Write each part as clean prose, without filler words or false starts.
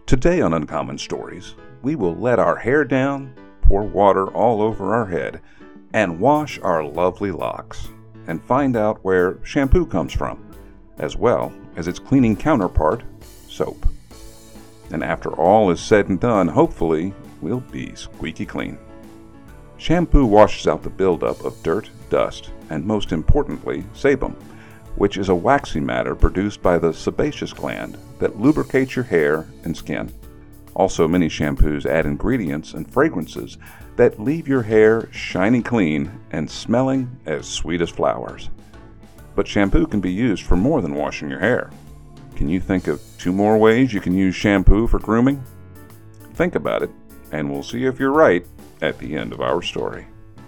Today on Uncommon Stories, we will let our hair down, pour water all over our head, and wash our lovely locks, and find out where shampoo comes from, as well as its cleaning counterpart, soap. And after all is said and done, hopefully, we'll be squeaky clean. Shampoo washes out the buildup of dirt, dust, and most importantly, sebum, which is a waxy matter produced by the sebaceous gland that lubricates your hair and skin. Also, many shampoos add ingredients and fragrances that leave your hair shiny clean and smelling as sweet as flowers. But shampoo can be used for more than washing your hair. Can you think of 2 more ways you can use shampoo for grooming? Think about it, and we'll see if you're right at the end of our story.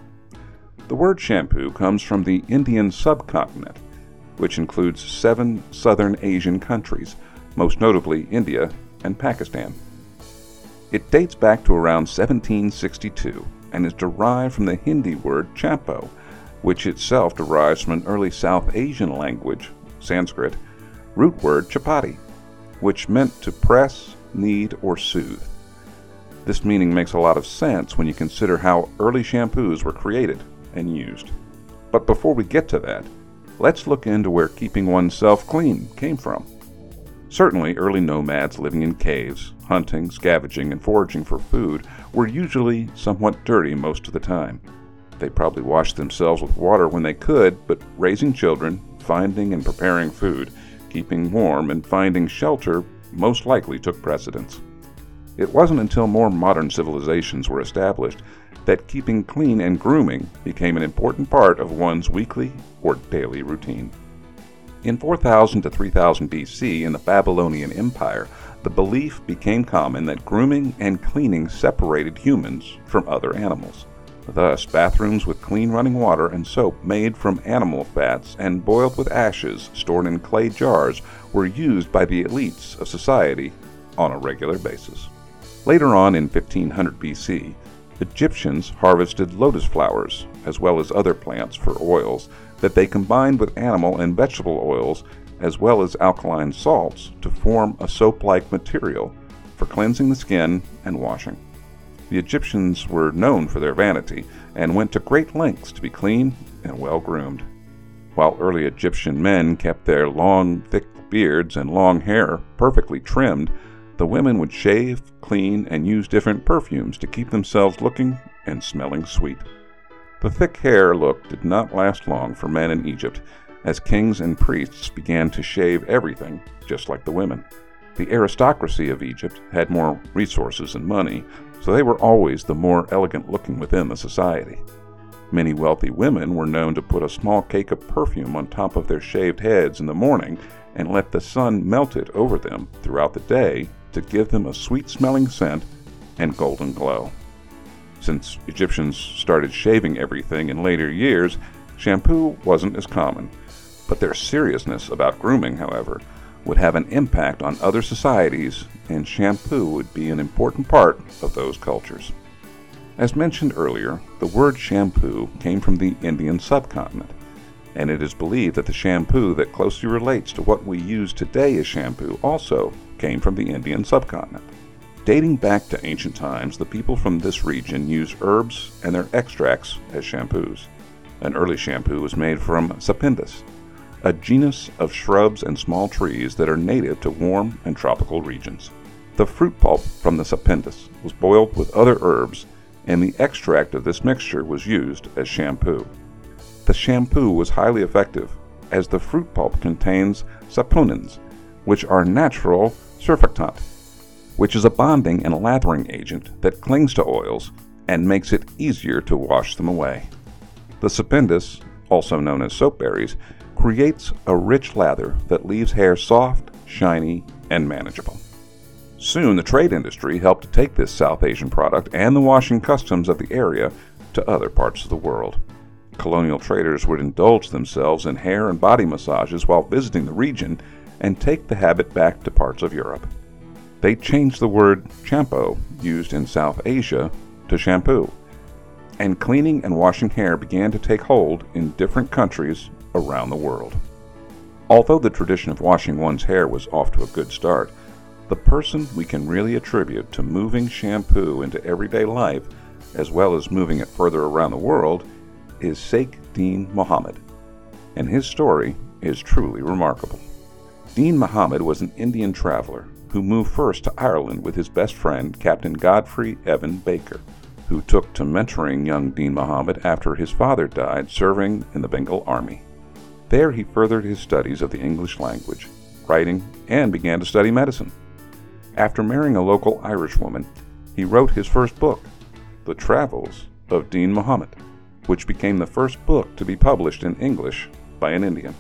The word shampoo comes from the Indian subcontinent, which includes 7 southern Asian countries, most notably India and Pakistan. It dates back to around 1762 and is derived from the Hindi word champo, which itself derives from an early South Asian language, Sanskrit, root word chapati, which meant to press, knead, or soothe. This meaning makes a lot of sense when you consider how early shampoos were created and used. But before we get to that, let's look into where keeping oneself clean came from. Certainly, early nomads living in caves, hunting, scavenging, and foraging for food were usually somewhat dirty most of the time. They probably washed themselves with water when they could, but raising children, finding and preparing food, keeping warm, and finding shelter most likely took precedence. It wasn't until more modern civilizations were established that keeping clean and grooming became an important part of one's weekly or daily routine. In 4000 to 3000 BC in the Babylonian Empire, the belief became common that grooming and cleaning separated humans from other animals. Thus, bathrooms with clean running water and soap made from animal fats and boiled with ashes stored in clay jars were used by the elites of society on a regular basis. Later on in 1500 BC, Egyptians harvested lotus flowers, as well as other plants, for oils that they combined with animal and vegetable oils, as well as alkaline salts, to form a soap-like material for cleansing the skin and washing. The Egyptians were known for their vanity and went to great lengths to be clean and well-groomed. While early Egyptian men kept their long, thick beards and long hair perfectly trimmed, the women would shave, clean, and use different perfumes to keep themselves looking and smelling sweet. The thick hair look did not last long for men in Egypt, as kings and priests began to shave everything, just like the women. The aristocracy of Egypt had more resources and money, so they were always the more elegant looking within the society. Many wealthy women were known to put a small cake of perfume on top of their shaved heads in the morning and let the sun melt it over them throughout the day to give them a sweet-smelling scent and golden glow. Since Egyptians started shaving everything in later years, shampoo wasn't as common. But their seriousness about grooming, however, would have an impact on other societies, and shampoo would be an important part of those cultures. As mentioned earlier, the word shampoo came from the Indian subcontinent, and it is believed that the shampoo that closely relates to what we use today as shampoo also came from the Indian subcontinent. Dating back to ancient times, the people from this region used herbs and their extracts as shampoos. An early shampoo was made from sapindus, a genus of shrubs and small trees that are native to warm and tropical regions. The fruit pulp from the sapindus was boiled with other herbs, and the extract of this mixture was used as shampoo. The shampoo was highly effective, as the fruit pulp contains saponins, which are natural surfactant, which is a bonding and lathering agent that clings to oils and makes it easier to wash them away. The sapindus, also known as soap berries, creates a rich lather that leaves hair soft, shiny, and manageable. Soon, the trade industry helped to take this South Asian product and the washing customs of the area to other parts of the world. Colonial traders would indulge themselves in hair and body massages while visiting the region and take the habit back to parts of Europe. They changed the word champo, used in South Asia, to shampoo, and cleaning and washing hair began to take hold in different countries around the world. Although the tradition of washing one's hair was off to a good start, The person we can really attribute to moving shampoo into everyday life, as well as moving it further around the world, is Sheikh Deen Mohammed, and his story is truly remarkable. Deen Mohammed was an Indian traveler who moved first to Ireland with his best friend, Captain Godfrey Evan Baker, who took to mentoring young Deen Mohammed after his father died serving in the Bengal Army. There he furthered his studies of the English language, writing, and began to study medicine. After marrying a local Irish woman, he wrote his first book, The Travels of Deen Mohammed, which became the first book to be published in English by an Indian.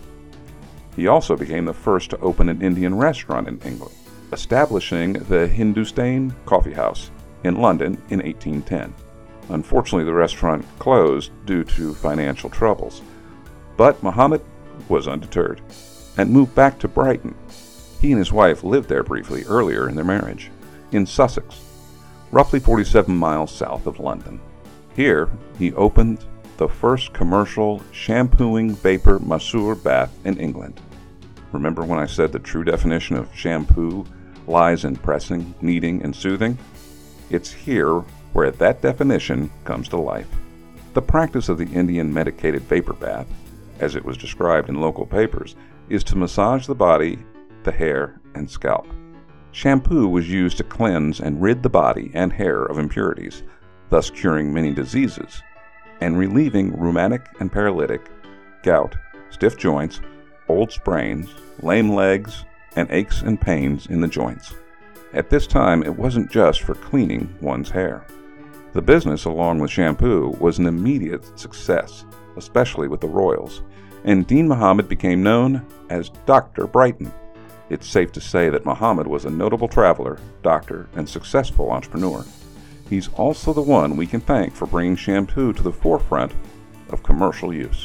He also became the first to open an Indian restaurant in England, establishing the Hindustan Coffee House in London in 1810. Unfortunately, the restaurant closed due to financial troubles, but Mohammed was undeterred and moved back to Brighton. He and his wife lived there briefly earlier in their marriage, in Sussex, roughly 47 miles south of London. Here, he opened the first commercial shampooing vapor masseur bath in England. Remember when I said the true definition of shampoo lies in pressing, kneading, and soothing? It's here where that definition comes to life. The practice of the Indian medicated vapor bath, as it was described in local papers, is to massage the body, the hair, and scalp. Shampoo was used to cleanse and rid the body and hair of impurities, thus curing many diseases, and relieving rheumatic and paralytic, gout, stiff joints, old sprains, lame legs, and aches and pains in the joints. At this time, it wasn't just for cleaning one's hair. The business, along with shampoo, was an immediate success, especially with the royals, and Deen Mohammed became known as Dr. Brighton. It's safe to say that Mohammed was a notable traveler, doctor, and successful entrepreneur. He's also the one we can thank for bringing shampoo to the forefront of commercial use.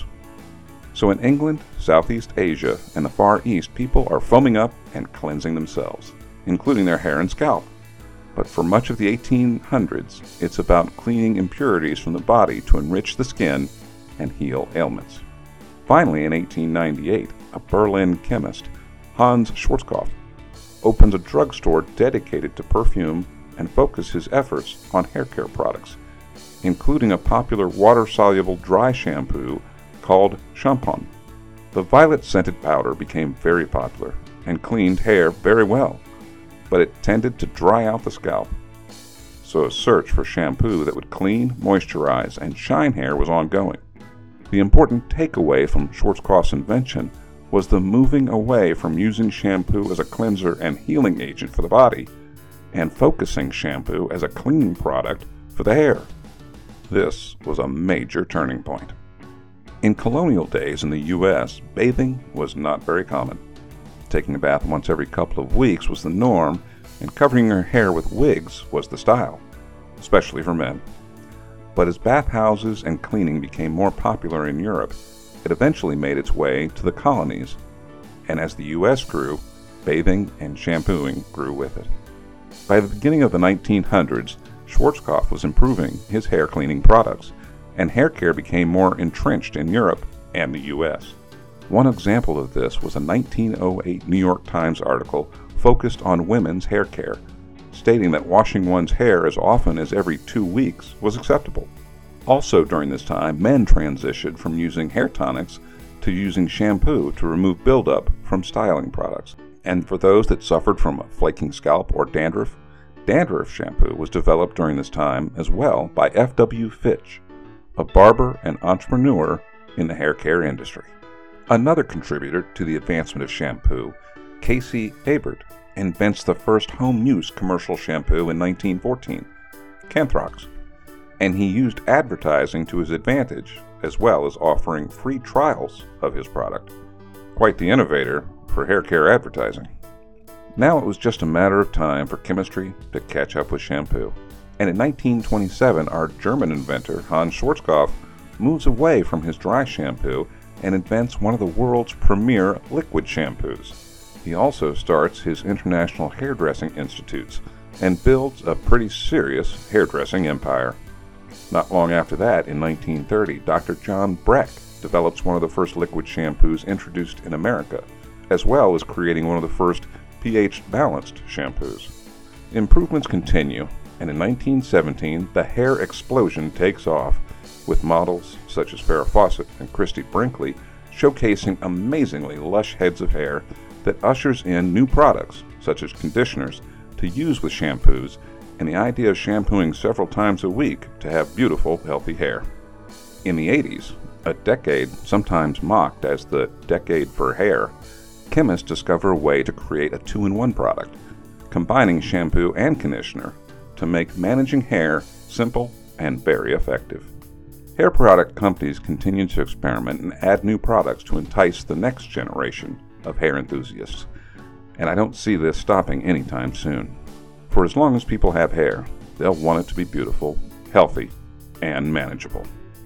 So in England, Southeast Asia, and the Far East, people are foaming up and cleansing themselves, including their hair and scalp. But for much of the 1800s, it's about cleaning impurities from the body to enrich the skin and heal ailments. Finally, in 1898, a Berlin chemist, Hans Schwarzkopf, opens a drugstore dedicated to perfume and focuses his efforts on hair care products, including a popular water-soluble dry shampoo called Shampoon. The violet-scented powder became very popular and cleaned hair very well, but it tended to dry out the scalp. So a search for shampoo that would clean, moisturize, and shine hair was ongoing. The important takeaway from Schwarzkopf's invention was the moving away from using shampoo as a cleanser and healing agent for the body, and focusing shampoo as a cleaning product for the hair. This was a major turning point. In colonial days in the U.S., bathing was not very common. Taking a bath once every couple of weeks was the norm, and covering your hair with wigs was the style, especially for men. But as bathhouses and cleaning became more popular in Europe, it eventually made its way to the colonies, and as the U.S. grew, bathing and shampooing grew with it. By the beginning of the 1900s, Schwarzkopf was improving his hair cleaning products, and hair care became more entrenched in Europe and the U.S. One example of this was a 1908 New York Times article focused on women's hair care, stating that washing one's hair as often as every 2 weeks was acceptable. Also during this time, men transitioned from using hair tonics to using shampoo to remove buildup from styling products. And for those that suffered from a flaking scalp or dandruff, dandruff shampoo was developed during this time as well by F.W. Fitch, a barber and entrepreneur in the hair care industry. Another contributor to the advancement of shampoo, Casey Abert, invents the first home-use commercial shampoo in 1914, Canthrox, and he used advertising to his advantage, as well as offering free trials of his product. Quite the innovator for hair care advertising. Now it was just a matter of time for chemistry to catch up with shampoo, and in 1927 our German inventor Hans Schwarzkopf moves away from his dry shampoo and invents one of the world's premier liquid shampoos. He also starts his International Hairdressing Institutes and builds a pretty serious hairdressing empire. Not long after that, in 1930, Dr. John Breck develops one of the first liquid shampoos introduced in America, as well as creating one of the first pH-balanced shampoos. Improvements continue, and in 1917, the hair explosion takes off, with models such as Farrah Fawcett and Christy Brinkley showcasing amazingly lush heads of hair that ushers in new products, such as conditioners, to use with shampoos, and the idea of shampooing several times a week to have beautiful, healthy hair. In the 80s, a decade sometimes mocked as the decade for hair, chemists discover a way to create a two-in-one product, combining shampoo and conditioner to make managing hair simple and very effective. Hair product companies continue to experiment and add new products to entice the next generation of hair enthusiasts, and I don't see this stopping anytime soon. For as long as people have hair, they'll want it to be beautiful, healthy, and manageable.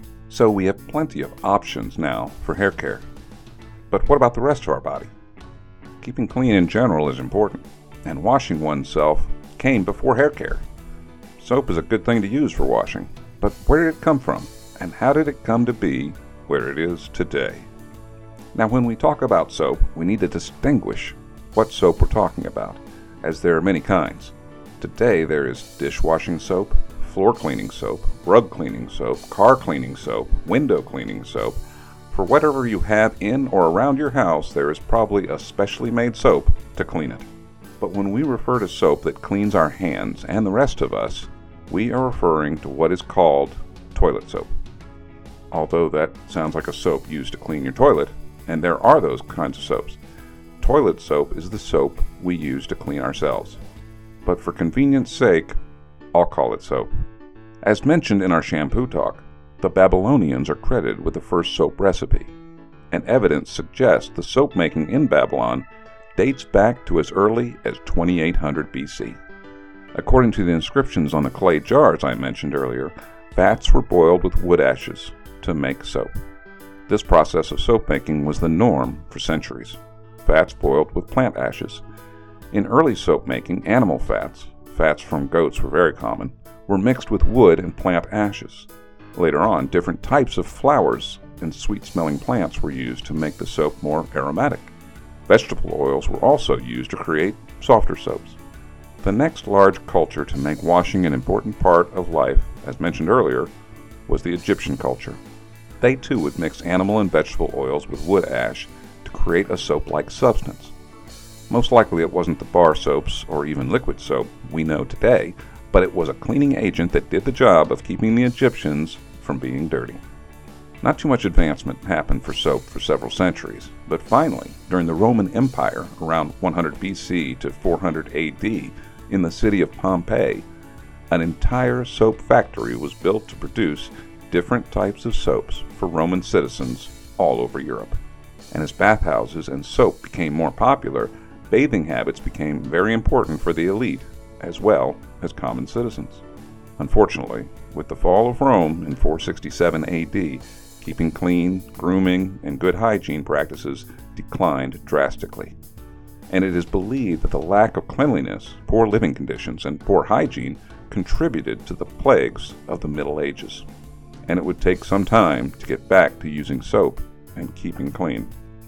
So we have plenty of options now for hair care. But what about the rest of our body? Keeping clean in general is important, and washing oneself came before hair care. Soap is a good thing to use for washing, but where did it come from, and how did it come to be where it is today? Now, when we talk about soap, we need to distinguish what soap we're talking about, as there are many kinds. Today there is dishwashing soap, floor cleaning soap, rug cleaning soap, car cleaning soap, window cleaning soap. For whatever you have in or around your house, there is probably a specially made soap to clean it. But when we refer to soap that cleans our hands and the rest of us, we are referring to what is called toilet soap. Although that sounds like a soap used to clean your toilet, and there are those kinds of soaps. Toilet soap is the soap we use to clean ourselves. But for convenience sake, I'll call it soap. As mentioned in our shampoo talk, the Babylonians are credited with the first soap recipe, and evidence suggests the soap making in Babylon dates back to as early as 2800 BC. According to the inscriptions on the clay jars I mentioned earlier, fats were boiled with wood ashes to make soap. This process of soap making was the norm for centuries. Fats boiled with plant ashes. In early soap making, animal fats from goats were very common, were mixed with wood and plant ashes. Later on, different types of flowers and sweet-smelling plants were used to make the soap more aromatic. Vegetable oils were also used to create softer soaps. The next large culture to make washing an important part of life, as mentioned earlier, was the Egyptian culture. They too would mix animal and vegetable oils with wood ash to create a soap-like substance. Most likely it wasn't the bar soaps or even liquid soap we know today, but it was a cleaning agent that did the job of keeping the Egyptians from being dirty. Not too much advancement happened for soap for several centuries, but finally, during the Roman Empire around 100 BC to 400 AD, in the city of Pompeii, an entire soap factory was built to produce different types of soaps for Roman citizens all over Europe. And as bathhouses and soap became more popular, bathing habits became very important for the elite as well as common citizens. Unfortunately, with the fall of Rome in 467 AD, keeping clean, grooming, and good hygiene practices declined drastically. And it is believed that the lack of cleanliness, poor living conditions, and poor hygiene contributed to the plagues of the Middle Ages. And it would take some time to get back to using soap and keeping clean.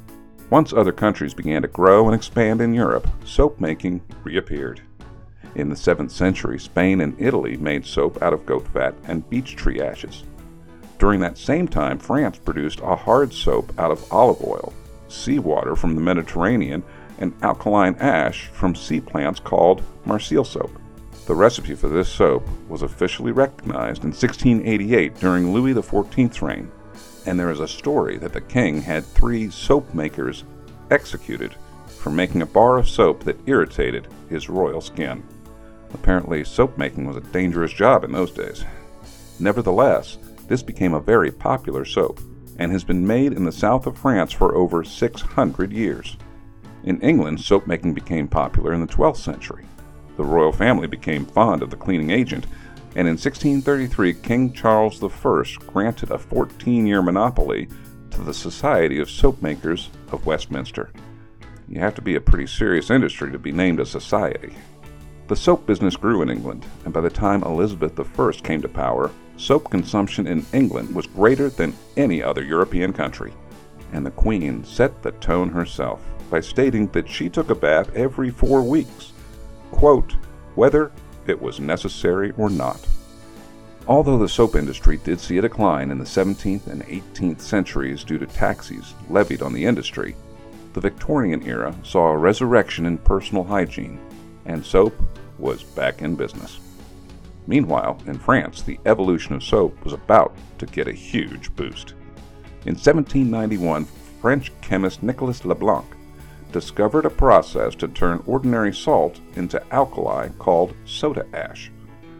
Once other countries began to grow and expand in Europe, soap making reappeared. In the 7th century, Spain and Italy made soap out of goat fat and beech tree ashes. During that same time, France produced a hard soap out of olive oil, seawater from the Mediterranean, and alkaline ash from sea plants called Marseille soap. The recipe for this soap was officially recognized in 1688 during Louis XIV's reign, and there is a story that the king had 3 soap makers executed for making a bar of soap that irritated his royal skin. Apparently, soap making was a dangerous job in those days. Nevertheless, this became a very popular soap, and has been made in the south of France for over 600 years. In England, soap making became popular in the 12th century. The royal family became fond of the cleaning agent, and in 1633 King Charles I granted a 14-year monopoly to the Society of Soap Makers of Westminster. You have to be a pretty serious industry to be named a society. The soap business grew in England, and by the time Elizabeth I came to power, soap consumption in England was greater than any other European country, and the Queen set the tone herself. by stating that she took a bath every 4 weeks, quote, whether it was necessary or not. Although the soap industry did see a decline in the 17th and 18th centuries due to taxes levied on the industry, the Victorian era saw a resurrection in personal hygiene, and soap was back in business. Meanwhile, in France, the evolution of soap was about to get a huge boost. In 1791, French chemist Nicolas Leblanc discovered a process to turn ordinary salt into alkali called soda ash.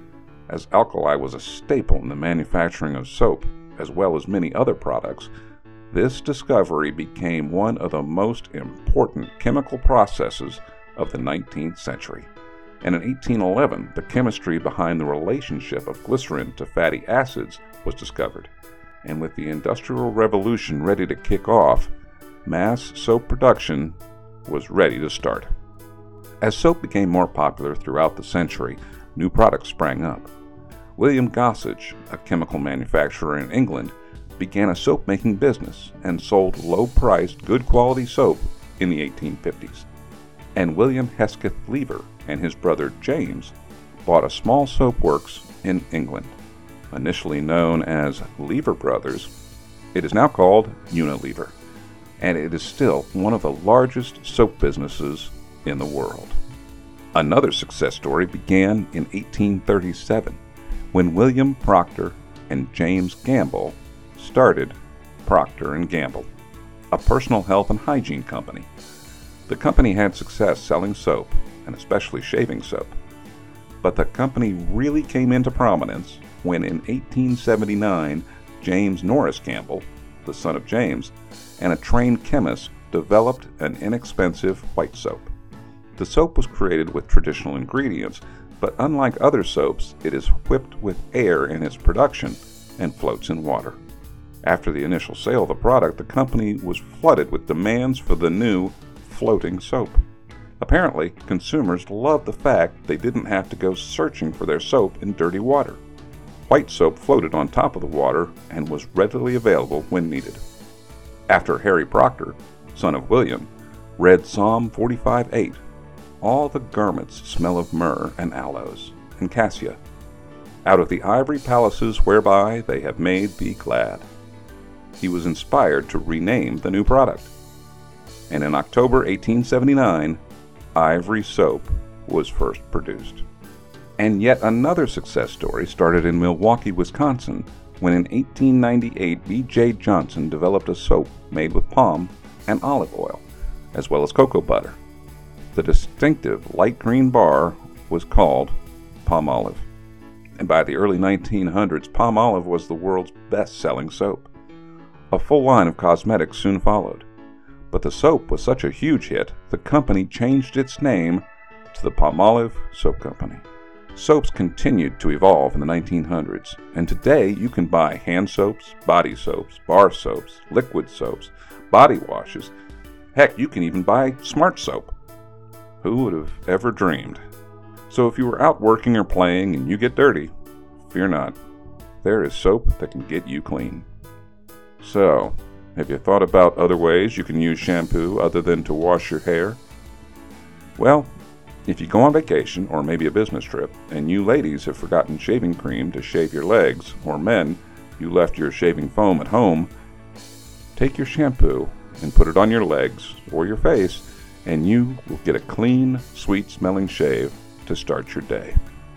As alkali was a staple in the manufacturing of soap, as well as many other products, this discovery became one of the most important chemical processes of the 19th century. And in 1811, the chemistry behind the relationship of glycerin to fatty acids was discovered. And with the Industrial Revolution ready to kick off, mass soap production was ready to start. As soap became more popular throughout the century, new products sprang up. William Gossage, a chemical manufacturer in England, began a soap-making business and sold low-priced, good-quality soap in the 1850s. And William Hesketh Lever and his brother James bought a small soap works in England. Initially known as Lever Brothers, it is now called Unilever, and it is still one of the largest soap businesses in the world. Another success story began in 1837 when William Procter and James Gamble started Procter & Gamble, a personal health and hygiene company. The company had success selling soap, and especially shaving soap. But the company really came into prominence when in 1879, James Norris Gamble, the son of James, and a trained chemist developed an inexpensive white soap. The soap was created with traditional ingredients, but unlike other soaps, it is whipped with air in its production and floats in water. After the initial sale of the product, the company was flooded with demands for the new floating soap. Apparently, consumers loved the fact they didn't have to go searching for their soap in dirty water. White soap floated on top of the water and was readily available when needed. After Harry Procter, son of William, read Psalm 45:8, all the garments smell of myrrh and aloes and cassia, out of the ivory palaces whereby they have made thee glad. He was inspired to rename the new product. And in October 1879, Ivory soap was first produced. And yet another success story started in Milwaukee, Wisconsin, when in 1898 B.J. Johnson developed a soap made with palm and olive oil, as well as cocoa butter. The distinctive light green bar was called Palmolive. And by the early 1900s, Palmolive was the world's best-selling soap. A full line of cosmetics soon followed. But the soap was such a huge hit, the company changed its name to the Palmolive Soap Company. Soaps continued to evolve in the 1900s, and today you can buy hand soaps, body soaps, bar soaps, liquid soaps, body washes. Heck, you can even buy smart soap. Who would have ever dreamed? So if you were out working or playing and you get dirty, fear not. There is soap that can get you clean. So, have you thought about other ways you can use shampoo other than to wash your hair? Well, if you go on vacation or maybe a business trip, and you ladies have forgotten shaving cream to shave your legs, or men, you left your shaving foam at home, take your shampoo and put it on your legs or your face, and you will get a clean, sweet-smelling shave to start your day.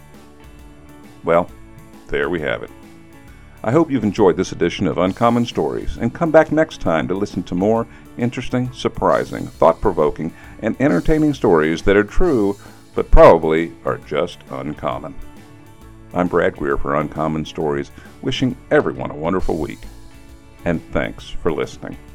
Well, there we have it. I hope you've enjoyed this edition of Uncommon Stories, and come back next time to listen to more interesting, surprising, thought-provoking, and entertaining stories that are true, but probably are just uncommon. I'm Brad Greer for Uncommon Stories, wishing everyone a wonderful week, and thanks for listening.